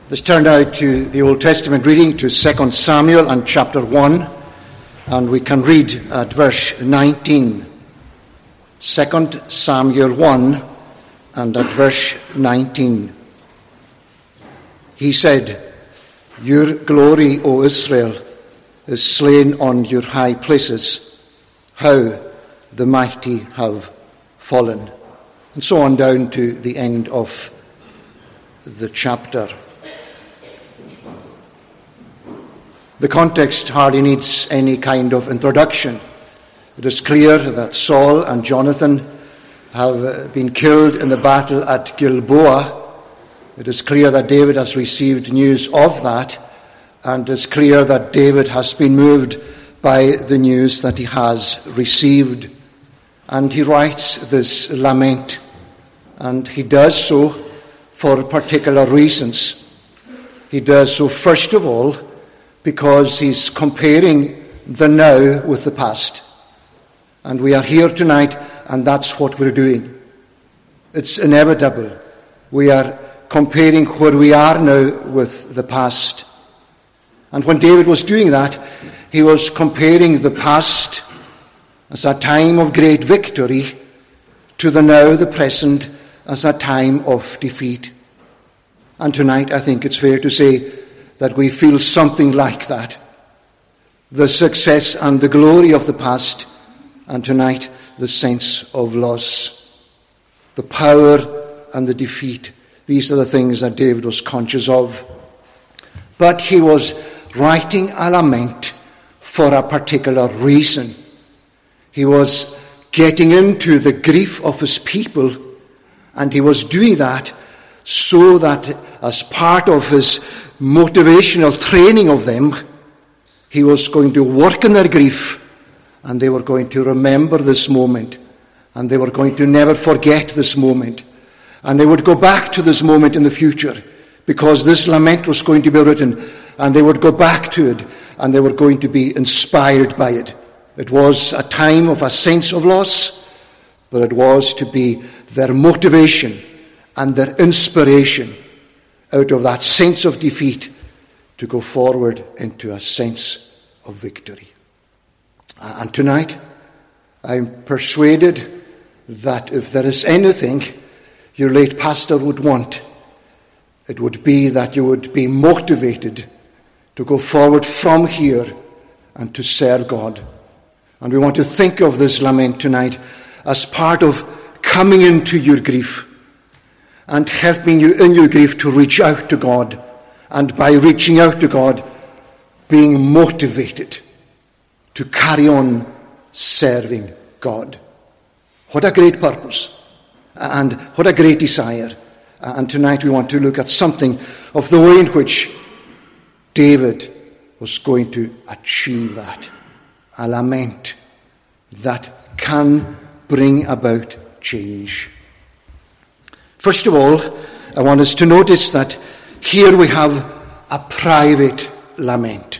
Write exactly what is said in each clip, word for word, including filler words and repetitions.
Let's turn now to the Old Testament reading, to Second Samuel and chapter one, and we can read at verse nineteen. Second Samuel one and at verse nineteen. He said, "Your glory, O Israel, is slain on your high places. How the mighty have fallen." And so on down to the end of the chapter. The context hardly needs any kind of introduction. It is clear that Saul and Jonathan have been killed in the battle at Gilboa. It is clear that David has received news of that, and it is clear that David has been moved by the news that he has received. And he writes this lament, and he does so for particular reasons. He does so, first of all, because he's comparing the now with the past. And we are here tonight, and that's what we're doing. It's inevitable. We are comparing where we are now with the past. And when David was doing that, he was comparing the past as a time of great victory to the now, the present, as a time of defeat. And tonight, I think it's fair to say that we feel something like that. The success and the glory of the past, and tonight the sense of loss. The power and the defeat. These are the things that David was conscious of. But he was writing a lament for a particular reason. He was getting into the grief of his people, and he was doing that so that as part of his motivational training of them, he was going to work in their grief, and they were going to remember this moment, and they were going to never forget this moment, and they would go back to this moment in the future, because this lament was going to be written, and they would go back to it, and they were going to be inspired by it. It was a time of a sense of loss, but it was to be their motivation and their inspiration out of that sense of defeat to go forward into a sense of victory. And tonight, I'm persuaded that if there is anything your late pastor would want, it would be that you would be motivated to go forward from here and to serve God. And we want to think of this lament tonight as part of coming into your grief and helping you in your grief to reach out to God, and by reaching out to God, being motivated to carry on serving God. What a great purpose, and what a great desire. And tonight we want to look at something of the way in which David was going to achieve that. A lament that can bring about change. First of all, I want us to notice that here we have a private lament.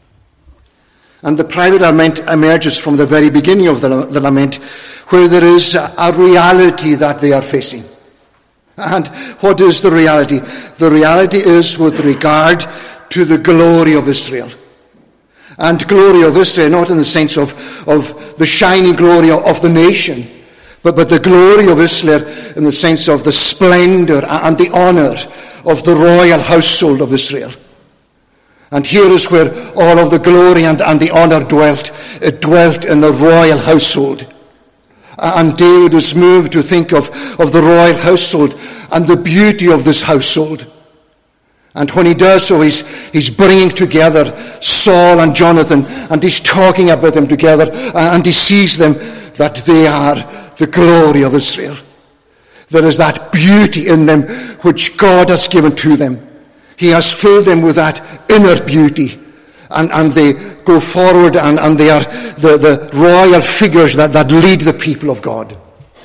And the private lament emerges from the very beginning of the, the lament, where there is a, a reality that they are facing. And what is the reality? The reality is with regard to the glory of Israel. And glory of Israel, not in the sense of, of the shining glory of the nation, but, but the glory of Israel in the sense of the splendor and the honor of the royal household of Israel. And here is where all of the glory and, and the honor dwelt. It dwelt in the royal household. And David was moved to think of, of the royal household and the beauty of this household. And when he does so, he's, he's bringing together Saul and Jonathan, and he's talking about them together, and he sees them that they are the glory of Israel. There is that beauty in them which God has given to them. He has filled them with that inner beauty, and, and they go forward, and, and they are the, the royal figures that, that lead the people of God.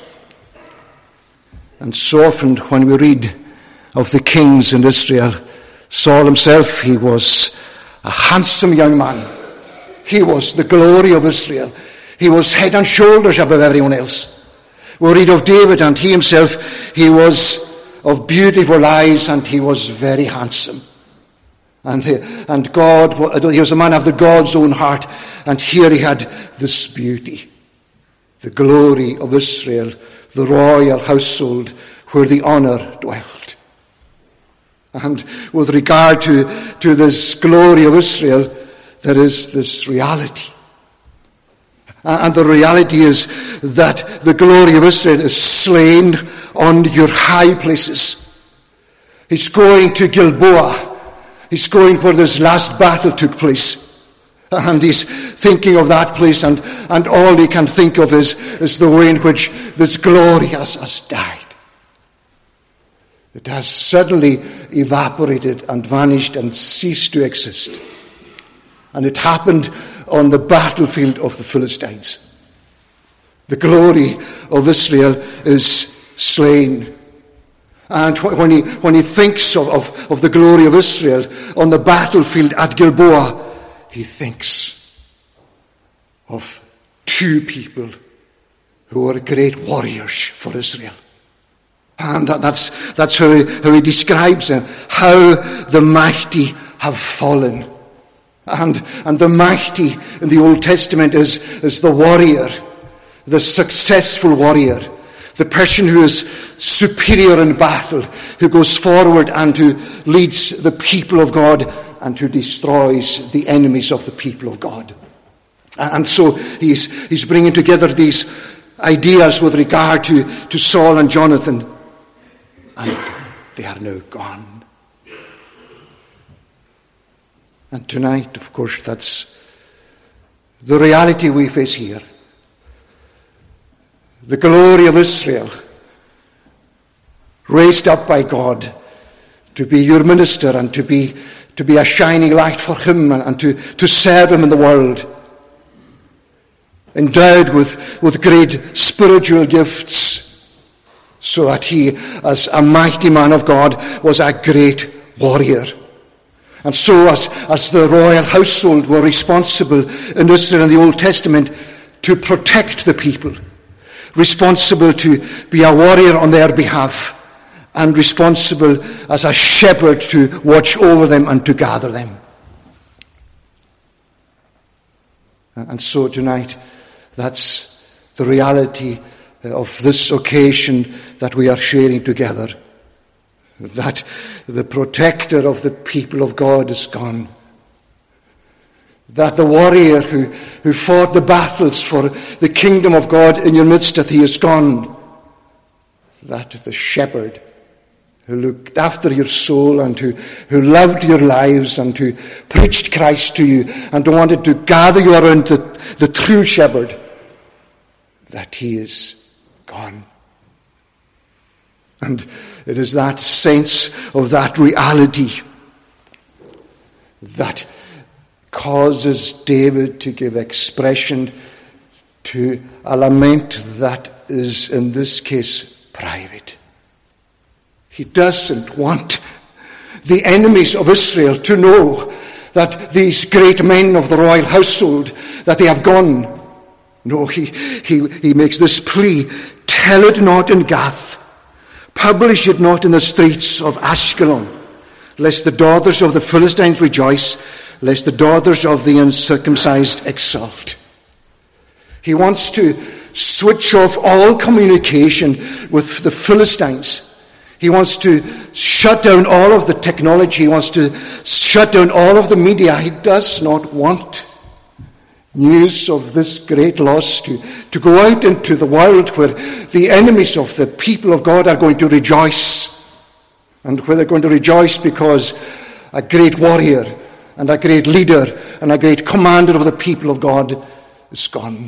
And so often when we read of the kings in Israel, Saul himself, he was a handsome young man. He was the glory of Israel. He was head and shoulders above everyone else. We read of David, and he himself, he was of beautiful eyes, and he was very handsome. And, he, and God, he was a man after God's own heart. And here he had this beauty, the glory of Israel, the royal household where the honour dwelt. And with regard to, to this glory of Israel, there is this reality. And the reality is that the glory of Israel is slain on your high places. He's going to Gilboa. He's going where this last battle took place. And he's thinking of that place, and, and all he can think of is, is the way in which this glory has, has died. It has suddenly evaporated and vanished and ceased to exist. And it happened on the battlefield of the Philistines. The glory of Israel is slain. And when he, when he thinks of, of, of the glory of Israel on the battlefield at Gilboa, he thinks of two people who were great warriors for Israel. And that, that's, that's how he, how he describes them, how the mighty have fallen. And, and the mighty in the Old Testament is, is the warrior, the successful warrior, the person who is superior in battle, who goes forward and who leads the people of God and who destroys the enemies of the people of God. And so he's, he's bringing together these ideas with regard to, to Saul and Jonathan. And they are now gone. And tonight, of course, that's the reality we face here. The glory of Israel, raised up by God to be your minister and to be to be a shining light for him and, and to, to serve him in the world. Endowed with, with great spiritual gifts, so that he, as a mighty man of God, was a great warrior. And so as, as the royal household were responsible in Israel in the Old Testament to protect the people, responsible to be a warrior on their behalf, and responsible as a shepherd to watch over them and to gather them. And so tonight, that's the reality of this occasion that we are sharing together. That the protector of the people of God is gone. That the warrior who, who fought the battles for the kingdom of God in your midst, that he is gone. That the shepherd who looked after your soul and who, who loved your lives and who preached Christ to you and wanted to gather you around the, the true shepherd, that he is gone. And it is that sense of that reality that causes David to give expression to a lament that is, in this case, private. He doesn't want the enemies of Israel to know that these great men of the royal household, that they have gone. No, he, he, he makes this plea: tell it not in Gath, publish it not in the streets of Ashkelon, lest the daughters of the Philistines rejoice, lest the daughters of the uncircumcised exult. He wants to switch off all communication with the Philistines. He wants to shut down all of the technology. He wants to shut down all of the media. He does not want news of this great loss to, to go out into the world where the enemies of the people of God are going to rejoice. And where they're going to rejoice because a great warrior and a great leader and a great commander of the people of God is gone.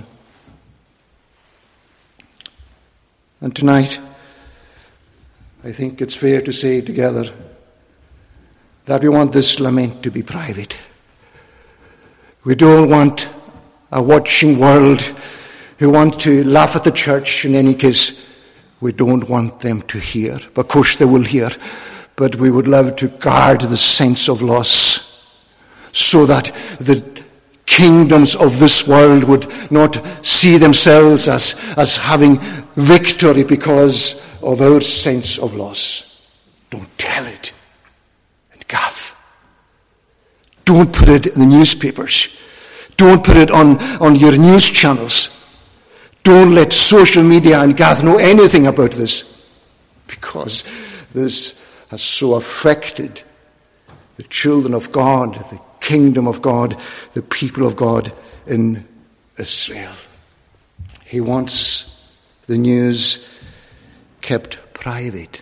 And tonight, I think it's fair to say together that we want this lament to be private. We don't want a watching world who want to laugh at the church. In any case, we don't want them to hear. Of course they will hear, but we would love to guard the sense of loss so that the kingdoms of this world would not see themselves as, as having victory because of our sense of loss. Don't tell it in Gath. Don't put it in the newspapers. Don't put it on, on your news channels. Don't let social media and Gath know anything about this, because this has so affected the children of God, the kingdom of God, the people of God in Israel. He wants the news kept private,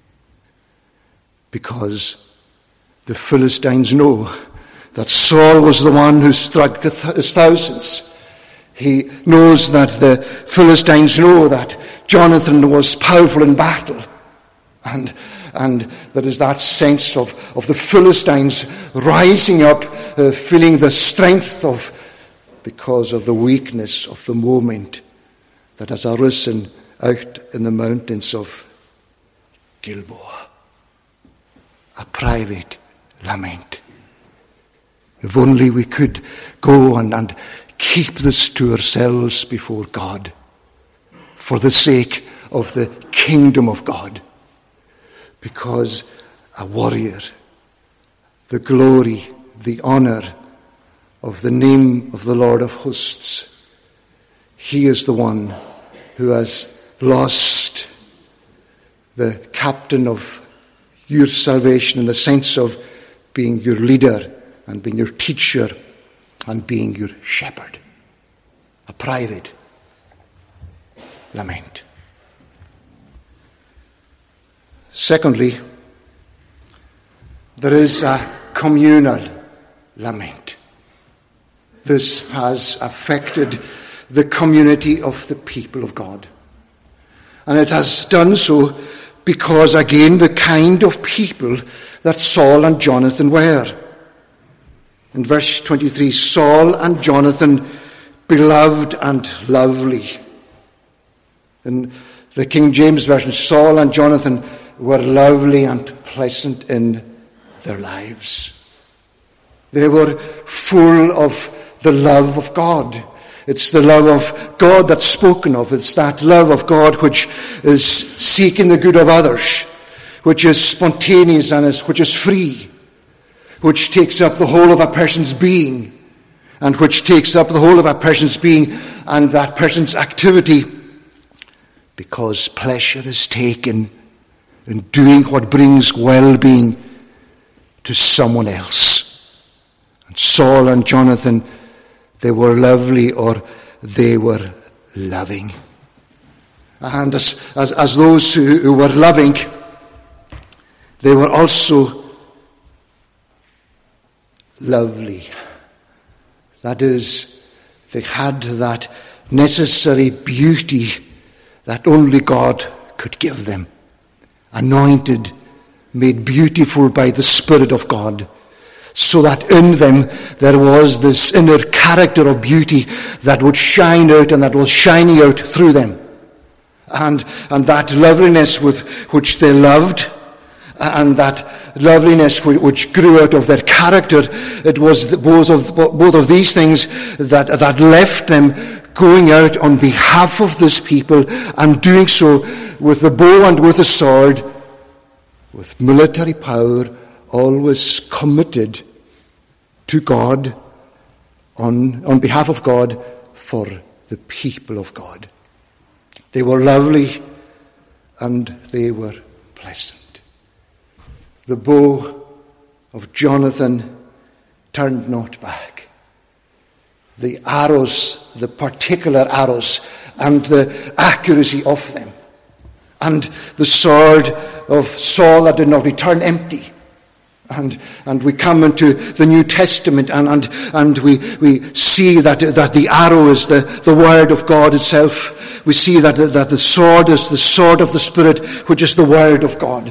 because the Philistines know that Saul was the one who struck his thousands. He knows that the Philistines know that Jonathan was powerful in battle. And, and there is that sense of, of the Philistines rising up, uh, feeling the strength of, because of the weakness of the moment that has arisen out in the mountains of Gilboa. A private lament. If only we could go and, and keep this to ourselves before God, for the sake of the kingdom of God. Because a warrior, the glory, the honor of the name of the Lord of hosts, he is the one who has lost the captain of your salvation in the sense of being your leader and being your teacher and being your shepherd. A private lament. Secondly, there is a communal lament. This has affected the community of the people of God. And it has done so because, again, the kind of people that Saul and Jonathan were. In verse twenty-three, Saul and Jonathan, beloved and lovely. In the King James Version, Saul and Jonathan were lovely and pleasant in their lives. They were full of the love of God. It's the love of God that's spoken of. It's that love of God which is seeking the good of others, which is spontaneous and is, which is free, which takes up the whole of a person's being, and which takes up the whole of a person's being and that person's activity, because pleasure is taken in doing what brings well-being to someone else. And Saul and Jonathan, they were lovely, or they were loving. And as, as, as those who, who were loving, they were also lovely. That is, they had that necessary beauty that only God could give them. Anointed, made beautiful by the Spirit of God, so that in them there was this inner character of beauty that would shine out and that was shining out through them. And, and that loveliness with which they loved, and that loveliness which grew out of their character, it was both of, both of these things that, that left them going out on behalf of this people and doing so with the bow and with the sword, with military power, always committed to God, on, on behalf of God, for the people of God. They were lovely and they were pleasant. The bow of Jonathan turned not back. The arrows, the particular arrows, and the accuracy of them, and the sword of Saul that did not return empty. And and we come into the New Testament, and and, and we, we see that that the arrow is the, the word of God itself. We see that, that the sword is the sword of the Spirit, which is the word of God.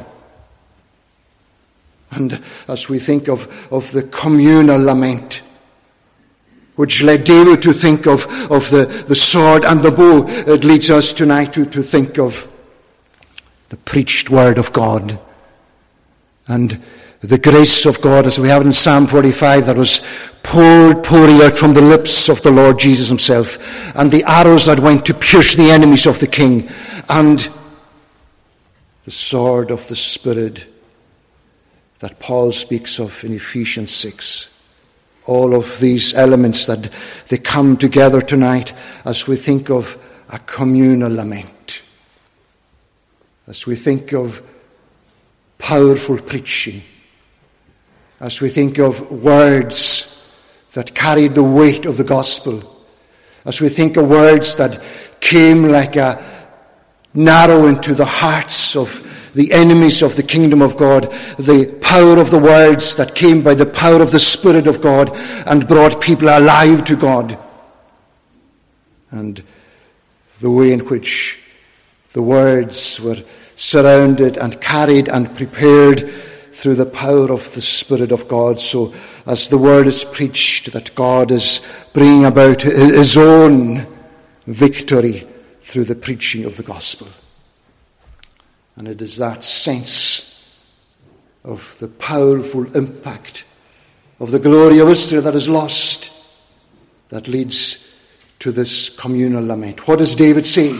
And as we think of, of the communal lament, which led David to think of, of the, the sword and the bow, it leads us tonight to, to think of the preached word of God and the grace of God, as we have in Psalm forty-five, that was poured, pouring out from the lips of the Lord Jesus himself, and the arrows that went to pierce the enemies of the king, and the sword of the Spirit that Paul speaks of in Ephesians six, all of these elements, that they come together tonight as we think of a communal lament, as we think of powerful preaching, as we think of words that carried the weight of the gospel, as we think of words that came like a narrow into the hearts of the enemies of the kingdom of God, the power of the words that came by the power of the Spirit of God and brought people alive to God, and the way in which the words were surrounded and carried and prepared through the power of the Spirit of God. So as the word is preached, that God is bringing about his own victory through the preaching of the gospel. And it is that sense of the powerful impact of the glory of Israel that is lost that leads to this communal lament. What does David say?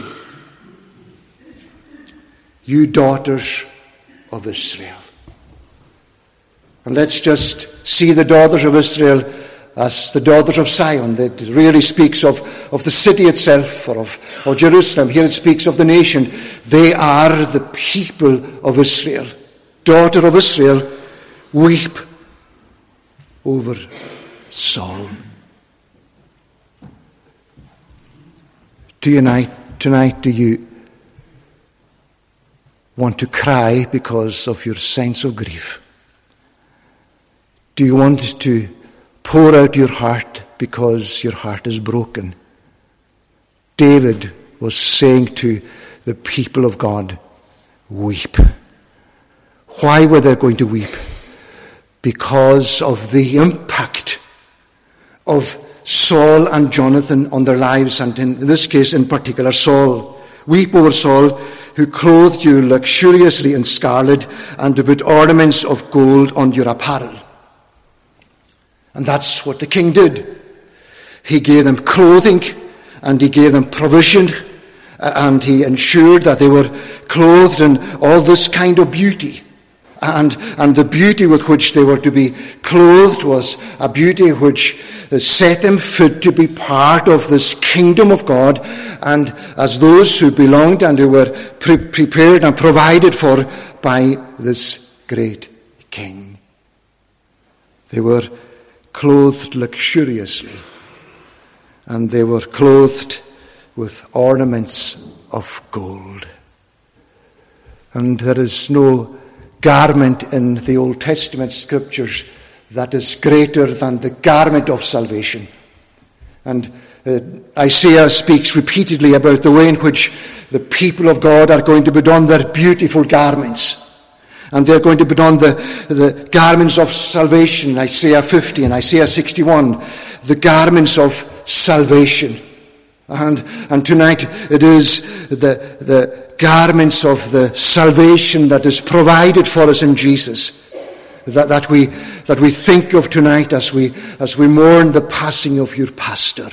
You daughters of Israel. And let's just see the daughters of Israel as the daughters of Zion. That really speaks of, of the city itself, or of, of Jerusalem. Here it speaks of the nation. They are the people of Israel. Daughter of Israel, weep over Saul. Tonight, tonight, do you want to cry because of your sense of grief? Do you want to pour out your heart because your heart is broken? David was saying to the people of God, weep. Why were they going to weep? Because of the impact of Saul and Jonathan on their lives, and in this case in particular Saul. Weep over Saul, who clothed you luxuriously in scarlet and to put ornaments of gold on your apparel. And that's what the king did. He gave them clothing, and he gave them provision, and he ensured that they were clothed in all this kind of beauty. And, and the beauty with which they were to be clothed was a beauty which set them fit to be part of this kingdom of God, and as those who belonged and who were pre- prepared and provided for by this great king. They were clothed luxuriously, and they were clothed with ornaments of gold. And there is no garment in the Old Testament scriptures that is greater than the garment of salvation. And uh, Isaiah speaks repeatedly about the way in which the people of God are going to put on their beautiful garments. And they're going to put on the, the garments of salvation, Isaiah fifty and Isaiah sixty-one, the garments of salvation. And, and tonight it is the, the garments of the salvation that is provided for us in Jesus that, that we that we think of tonight as we as we mourn the passing of your pastor.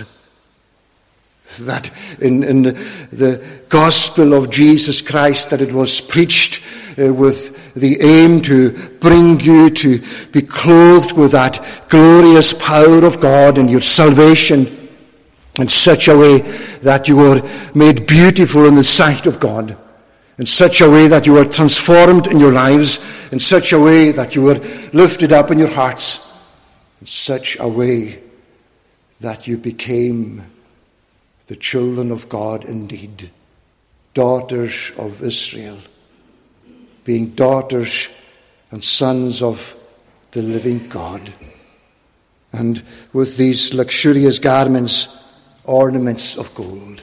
That in, in the, the gospel of Jesus Christ, that it was preached uh, with the aim to bring you to be clothed with that glorious power of God and your salvation in such a way that you were made beautiful in the sight of God, in such a way that you were transformed in your lives, in such a way that you were lifted up in your hearts, in such a way that you became the children of God indeed, daughters of Israel, being daughters and sons of the living God. And with these luxurious garments, ornaments of gold.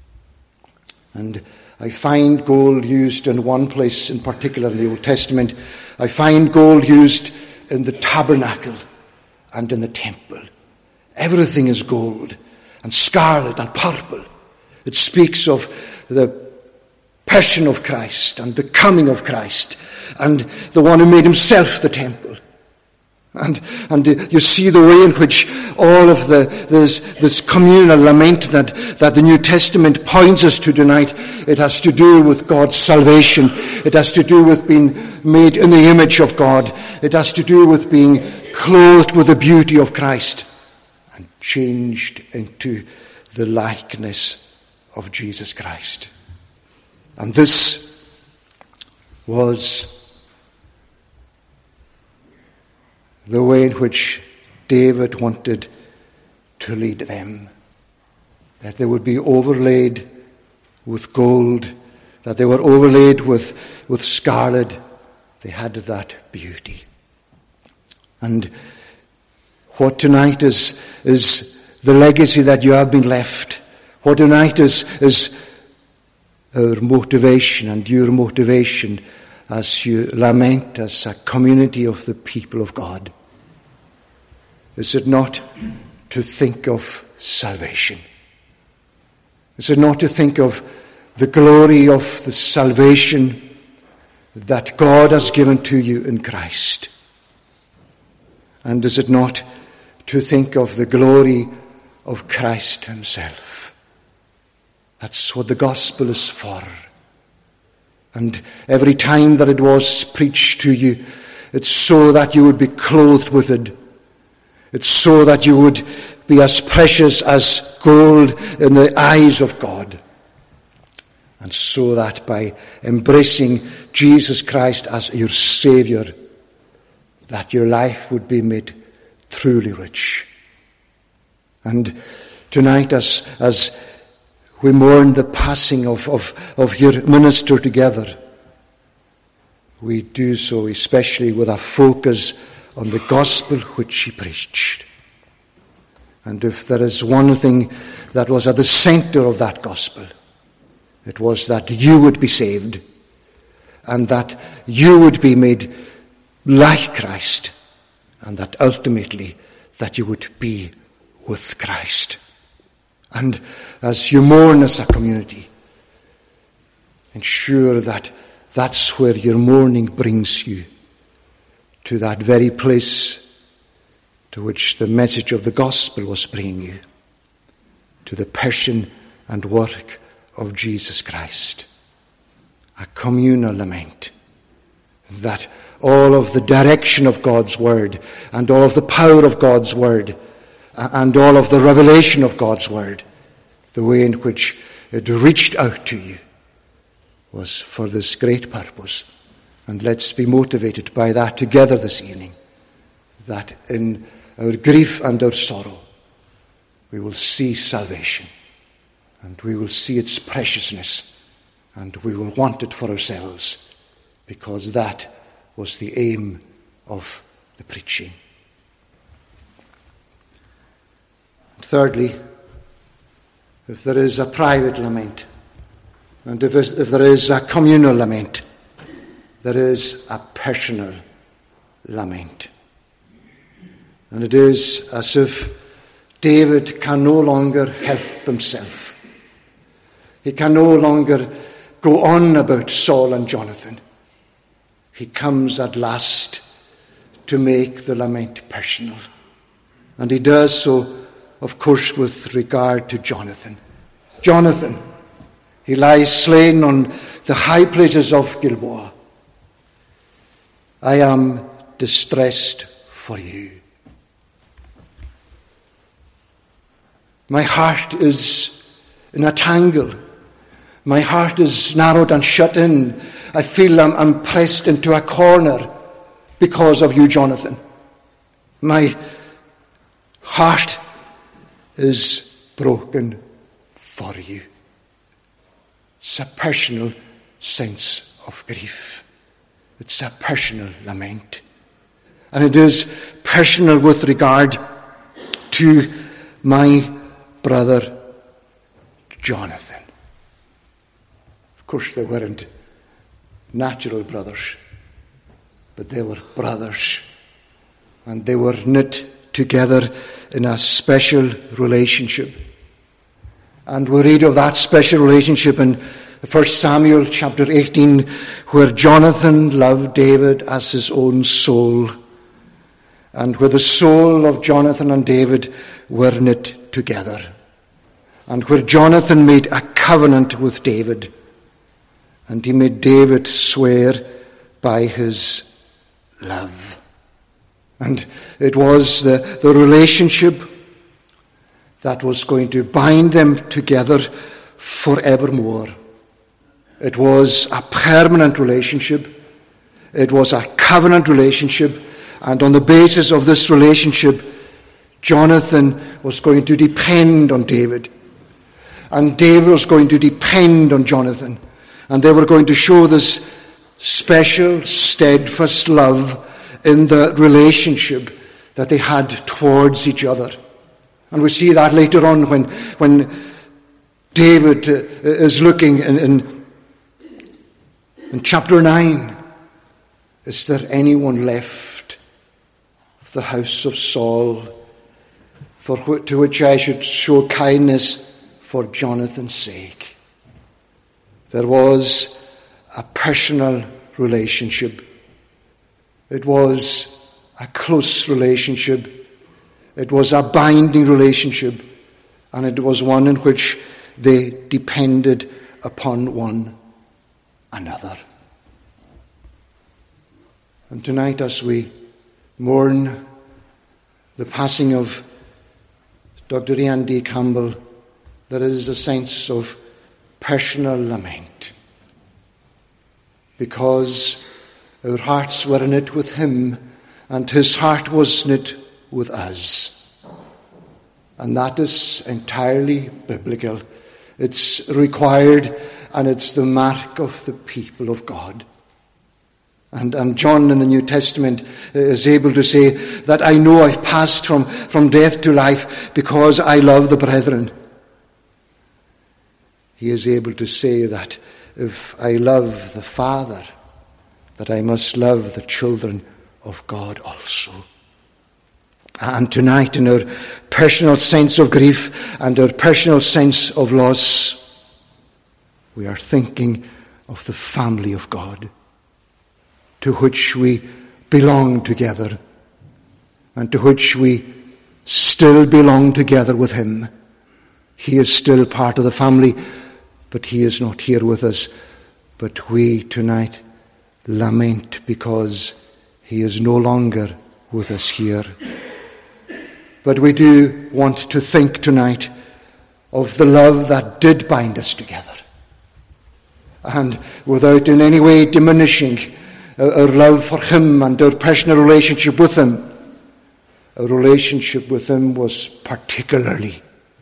And I find gold used in one place in particular in the Old Testament. I find gold used in the tabernacle and in the temple. Everything is gold and scarlet and purple. It speaks of the passion of Christ and the coming of Christ and the one who made himself the temple. And and you see the way in which all of the this, this communal lament that, that the New Testament points us to tonight, it has to do with God's salvation. It has to do with being made in the image of God. It has to do with being clothed with the beauty of Christ and changed into the likeness of Jesus Christ. And this was the way in which David wanted to lead them, that they would be overlaid with gold, that they were overlaid with, with scarlet. They had that beauty. And what tonight is, is the legacy that you have been left. What tonight is, is our motivation and your motivation as you lament as a community of the people of God. Is it not to think of salvation? Is it not to think of the glory of the salvation that God has given to you in Christ? And is it not to think of the glory of Christ himself? That's what the gospel is for. And every time that it was preached to you, it's so that you would be clothed with it. It's so that you would be as precious as gold in the eyes of God. And so that by embracing Jesus Christ as your Saviour, that your life would be made truly rich. And tonight, as, as we mourn the passing of, of, of your minister together, we do so especially with a focus on the gospel which he preached. And if there is one thing that was at the center of that gospel, it was that you would be saved and that you would be made like Christ, and that ultimately that you would be with Christ. And as you mourn as a community, ensure that that's where your mourning brings you, to that very place to which the message of the gospel was bringing you, to the person and work of Jesus Christ. A communal lament, that all of the direction of God's word and all of the power of God's word and all of the revelation of God's word, the way in which it reached out to you, was for this great purpose. And let's be motivated by that together this evening, that in our grief and our sorrow we will see salvation, and we will see its preciousness, and we will want it for ourselves, because that was the aim of the preaching. And thirdly, if there is a private lament, and if, if there is a communal lament, there is a personal lament. And it is as if David can no longer help himself. He can no longer go on about Saul and Jonathan. He comes at last to make the lament personal. And he does so, of course, with regard to Jonathan. Jonathan, he lies slain on the high places of Gilboa. I am distressed for you. My heart is in a tangle. My heart is narrowed and shut in. I feel I'm, I'm pressed into a corner because of you, Jonathan. My heart is broken for you. It's a personal sense of grief. It's a personal lament. And it is personal with regard to my brother Jonathan. Of course, they weren't natural brothers, but they were brothers. And they were knit together in a special relationship. And we read of that special relationship in First Samuel chapter eighteen, where Jonathan loved David as his own soul, and where the soul of Jonathan and David were knit together, and where Jonathan made a covenant with David, and he made David swear by his love. And it was the, the relationship that was going to bind them together forevermore. It was a permanent relationship. It was a covenant relationship. And on the basis of this relationship, Jonathan was going to depend on David. And David was going to depend on Jonathan. And they were going to show this special, steadfast love in the relationship that they had towards each other. And we see that later on when, when David uh, is looking in, in, in chapter nine. Is there anyone left of the house of Saul for wh- to which I should show kindness for Jonathan's sake? There was a personal relationship. It was a close relationship. It was a binding relationship. And it was one in which they depended upon one another. And tonight, as we mourn the passing of Doctor Ian D. Campbell, there is a sense of personal lament, because our hearts were in it with him, and his heart was in it with us. And that is entirely biblical. It's required, and it's the mark of the people of God. And, and John in the New Testament is able to say that I know I've passed from, from death to life because I love the brethren. He is able to say that if I love the Father, that I must love the children of God also. And tonight, in our personal sense of grief and our personal sense of loss, we are thinking of the family of God, to which we belong together, and to which we still belong together with him. He is still part of the family, but he is not here with us. But we tonight lament because he is no longer with us here. But we do want to think tonight of the love that did bind us together. And without in any way diminishing our love for him and our personal relationship with him, our relationship with him was particularly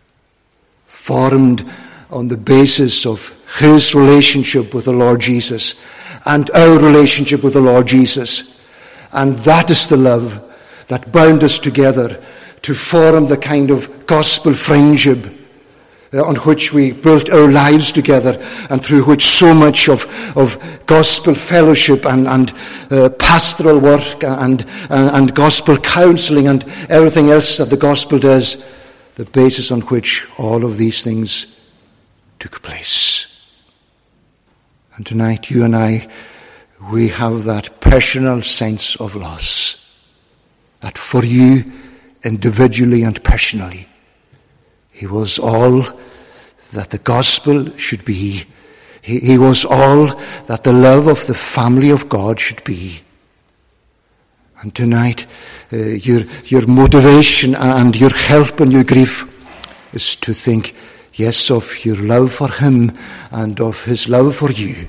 formed on the basis of his relationship with the Lord Jesus and our relationship with the Lord Jesus. And that is the love that bound us together to form the kind of gospel friendship uh, on which we built our lives together, and through which so much of, of gospel fellowship and, and uh, pastoral work and, and, and gospel counseling and everything else that the gospel does, the basis on which all of these things took place. And tonight, you and I, we have that personal sense of loss, that for you, individually and personally, he was all that the gospel should be. He, he was all that the love of the family of God should be. And tonight, uh, your, your motivation and your help and your grief is to think, yes, of your love for him and of his love for you.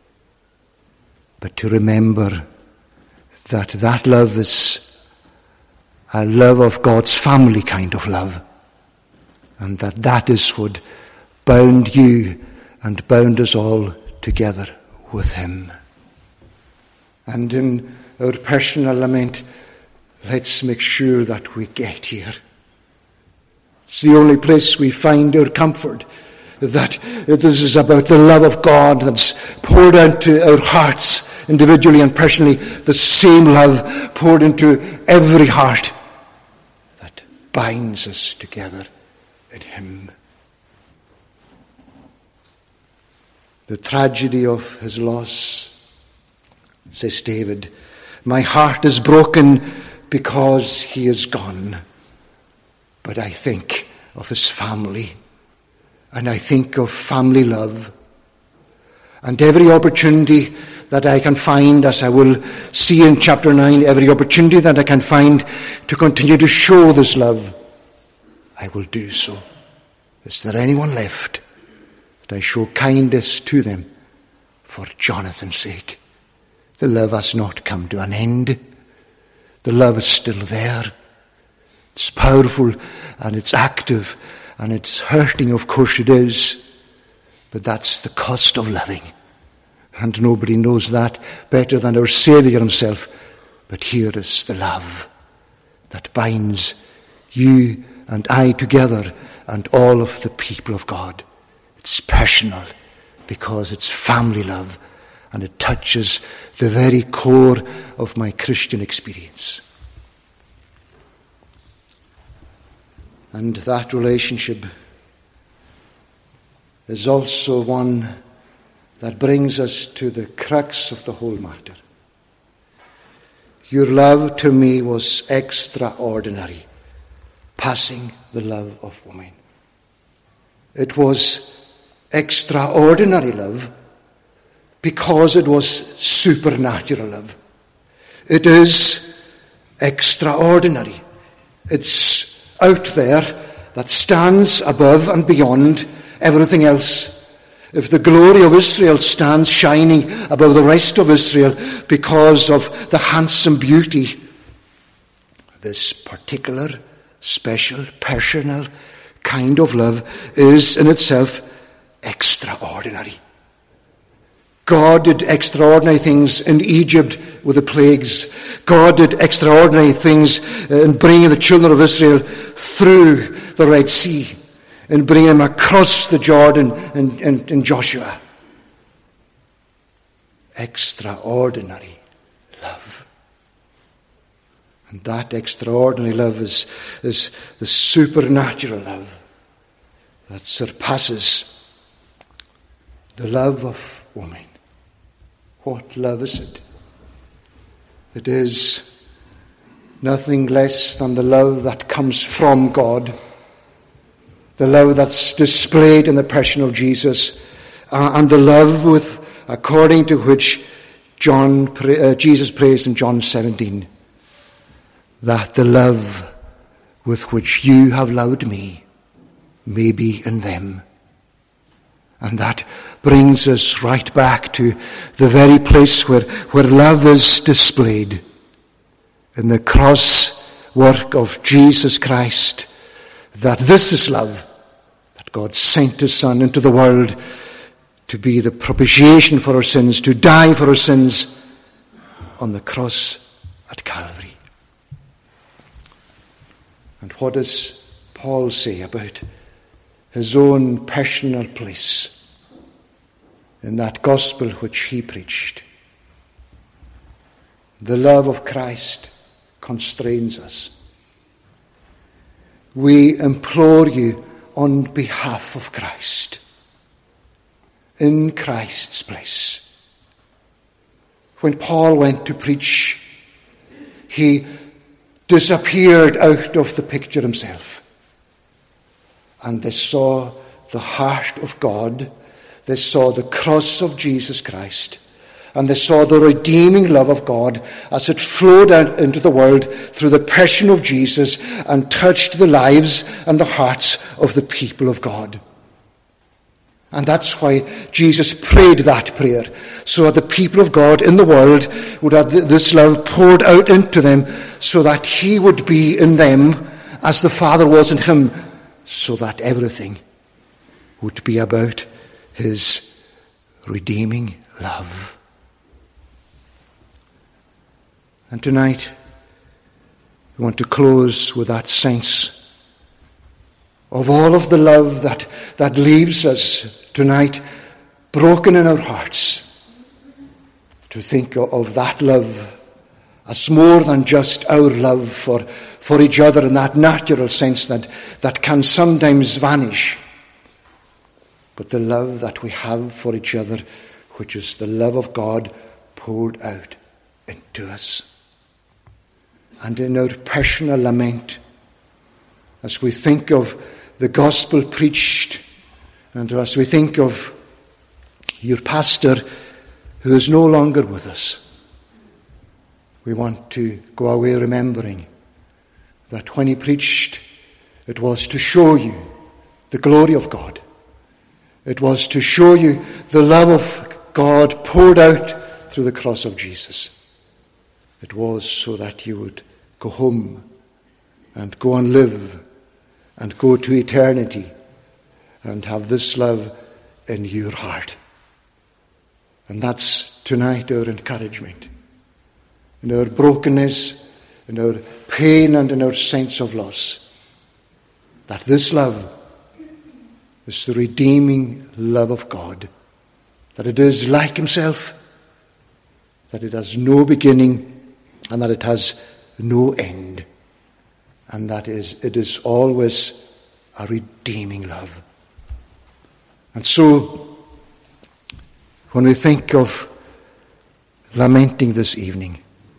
But to remember that that love is a love of God's family kind of love. And that that is what bound you and bound us all together with him. And in our personal lament, let's make sure that we get here. It's the only place we find our comfort, that this is about the love of God that's poured into our hearts individually and personally, the same love poured into every heart that binds us together in him. The tragedy of his loss, says David, my heart is broken because he is gone. But I think of his family, and I think of family love. And every opportunity that I can find, as I will see in chapter nine, every opportunity that I can find to continue to show this love, I will do so. Is there anyone left that I show kindness to them for Jonathan's sake? The love has not come to an end. The love is still there. It's powerful and it's active and it's hurting, of course it is. But that's the cost of loving. And nobody knows that better than our Saviour himself. But here is the love that binds you and I together and all of the people of God. It's personal because it's family love and it touches the very core of my Christian experience. And that relationship is also one that brings us to the crux of the whole matter. Your love to me was extraordinary, passing the love of women. It was extraordinary love because it was supernatural love. It is extraordinary. It's out there that stands above and beyond everything else. If the glory of Israel stands shining above the rest of Israel because of the handsome beauty, this particular, special, personal kind of love is in itself extraordinary. God did extraordinary things in Egypt with the plagues. God did extraordinary things in bringing the children of Israel through the Red Sea, in bringing them across the Jordan in, in, in Joshua. Extraordinary love. And that extraordinary love is, is the supernatural love that surpasses the love of woman. What love is it? It is nothing less than the love that comes from God, the love that's displayed in the passion of Jesus, uh, and the love with, according to which John, uh, Jesus prays in John seventeen, that the love with which you have loved me may be in them. And that brings us right back to the very place where, where love is displayed, in the cross work of Jesus Christ. That this is love, that God sent his Son into the world to be the propitiation for our sins, to die for our sins on the cross at Calvary. And what does Paul say about his own personal place in that gospel which he preached? The love of Christ constrains us. We implore you on behalf of Christ, in Christ's place. When Paul went to preach, he disappeared out of the picture himself. And they saw the heart of God. They saw the cross of Jesus Christ. And they saw the redeeming love of God as it flowed out into the world through the passion of Jesus and touched the lives and the hearts of the people of God. And that's why Jesus prayed that prayer, so that the people of God in the world would have this love poured out into them, so that he would be in them as the Father was in him, so that everything would be about his redeeming love. And tonight, we want to close with that sense of all of the love that, that leaves us tonight broken in our hearts, to think of that love as more than just our love for, for each other in that natural sense that, that can sometimes vanish, but the love that we have for each other, which is the love of God poured out into us. And in our personal lament, as we think of the gospel preached, and as we think of your pastor who is no longer with us, we want to go away remembering that when he preached, it was to show you the glory of God. It was to show you the love of God poured out through the cross of Jesus. It was so that you would go home and go and live and go to eternity and have this love in your heart. And that's tonight our encouragement. In our brokenness, in our pain and in our sense of loss, that this love is the redeeming love of God, that it is like himself, that it has no beginning and that it has no end, and that is it is always a redeeming love. And so, when we think of lamenting this evening,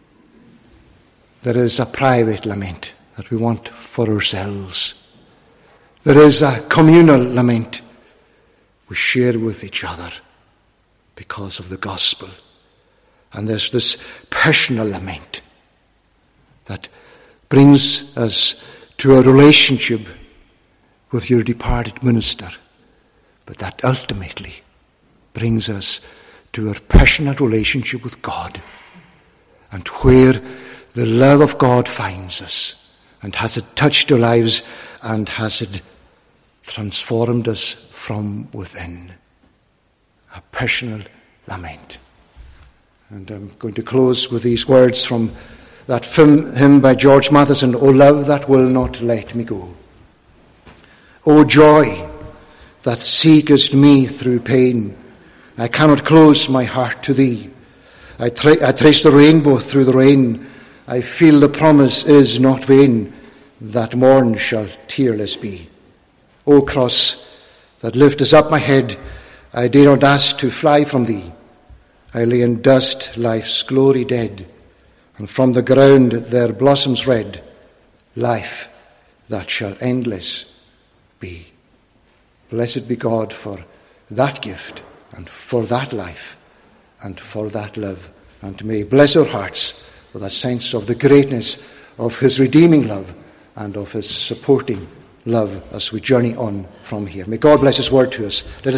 there is a private lament that we want for ourselves. There is a communal lament we share with each other because of the gospel. And there's this personal lament that brings us to a relationship with your departed minister, but that ultimately brings us to a personal relationship with God, and where the love of God finds us, and has it touched our lives, and has it transformed us from within. A personal lament. And I'm going to close with these words from that hymn by George Matheson, O love that will not let me go. O joy that seekest me through pain, I cannot close my heart to thee. I, tra- I trace the rainbow through the rain, I feel the promise is not vain, that morn shall tearless be. O cross that liftest up my head, I dare not ask to fly from thee. I lay in dust, life's glory dead, and from the ground there blossoms red life that shall endless be. Blessed be God for that gift, and for that life, and for that love. And may He bless our hearts with a sense of the greatness of His redeeming love and of His supporting love as we journey on from here. May God bless His word to us. Let us